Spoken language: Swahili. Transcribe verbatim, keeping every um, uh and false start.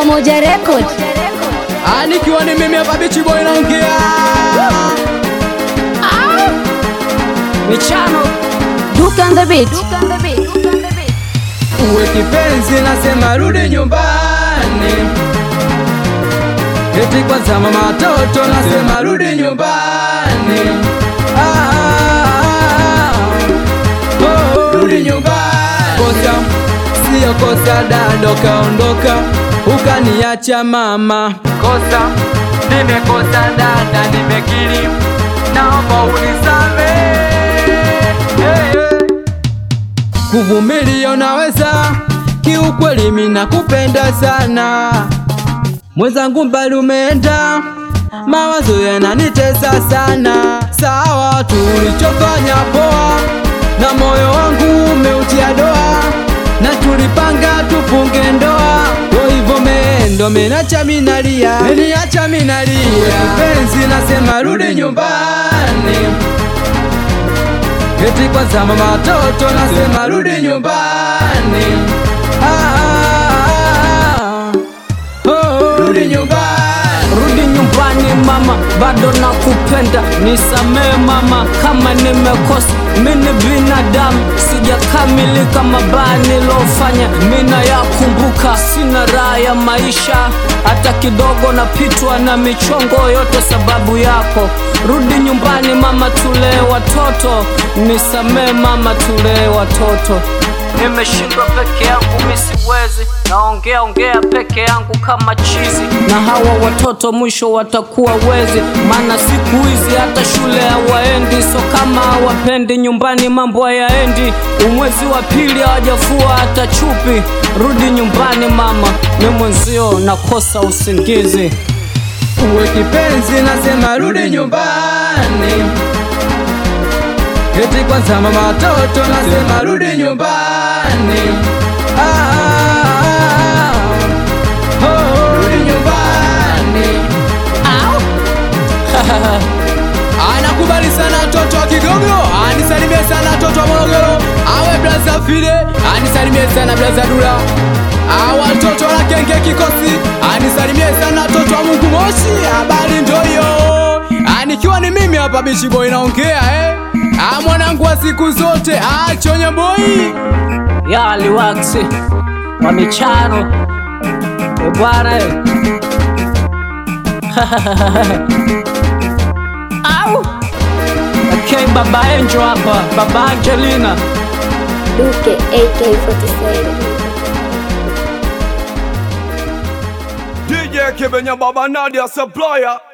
Pamoja Record. Ah, nikiwa ni mimi hapa Bichi Boy naongea. Ah! Michano Duke on the beat. Uwe kipenzi nasema rudi nyumbani. Eti kwanza mama watoto nasema rudi nyumbani. Ah, ah, ah, oh, rudi nyumbani. Kosa, sio kosa dado kaondoka ukaniacha mama. Kosa, nimekosa dada nimekiri, naomba unisamehe. Yeah, yeah. Kuvumilia unaweza, kiukweli mimi nakupenda sana. Mwenzangu mbali umeenda, mawazo yananitesa sana. Sawa tulichofanya poa, na moyo wangu umeutia doa, na tulipanga tufunge ndoa. Kwa hivyo meendo menacha minalia, meniacha minalia. Kipenzi nasema rudi nyumbani. Eti kwanza mama watoto nasema rudi nyumbani. Ah, ah, ah, oh, rudi nyumbani. Rudi nyumbani mama, bado nakupenda. Nisamee mama kama nimekosa, mimi binadamu, sijakamilika. Mabaya nilofanya mina yakumbuka, sina raha ya maisha hata kidogo, napitwa na michongo yote sababu yako. Rudi nyumbani mama, tulee watoto. Nisamee mama, tulee watoto. Nimeshindwa peke yangu, mimi siwezi, naongea ongea peke yangu kama chizi. Na hawa watoto mwisho watakuwa wezi, maana siku hizi hata shule hawaendi. So kama hawapendi nyumbani mambo hayaendi. Umwezi wa pili hawajafua hata chupi. Rudi nyumbani mama, mimi mwenzio nakosa usingizi. Uwe kipenzi nasema rudi nyumbani. Eti kwanza mama watoto nasema rudi nyumbani. Ah, ah, ah, oh, rudi nyumbani. Au! Anakubali sana watoto wa Kigogo, anisalimie sana watoto wa Morogoro. Awe blaza Fide, anisalimie sana blaza Dula. Awa watoto wa Kenge Kikosi, anisalimie sana watoto wa Mungu Moshi. Habari ndio hiyo. Anikiwa ni mimi hapa Bichi Boy naongea eh. Ah, mwanangu wa siku zote, ah Chonye Boy. Ya liwaksi wa Michano e bwana e. Au okay, baba Angel hapa, baba Angelina Duke A K forty-seven. D J Kibenya Baba Nadia Supplier.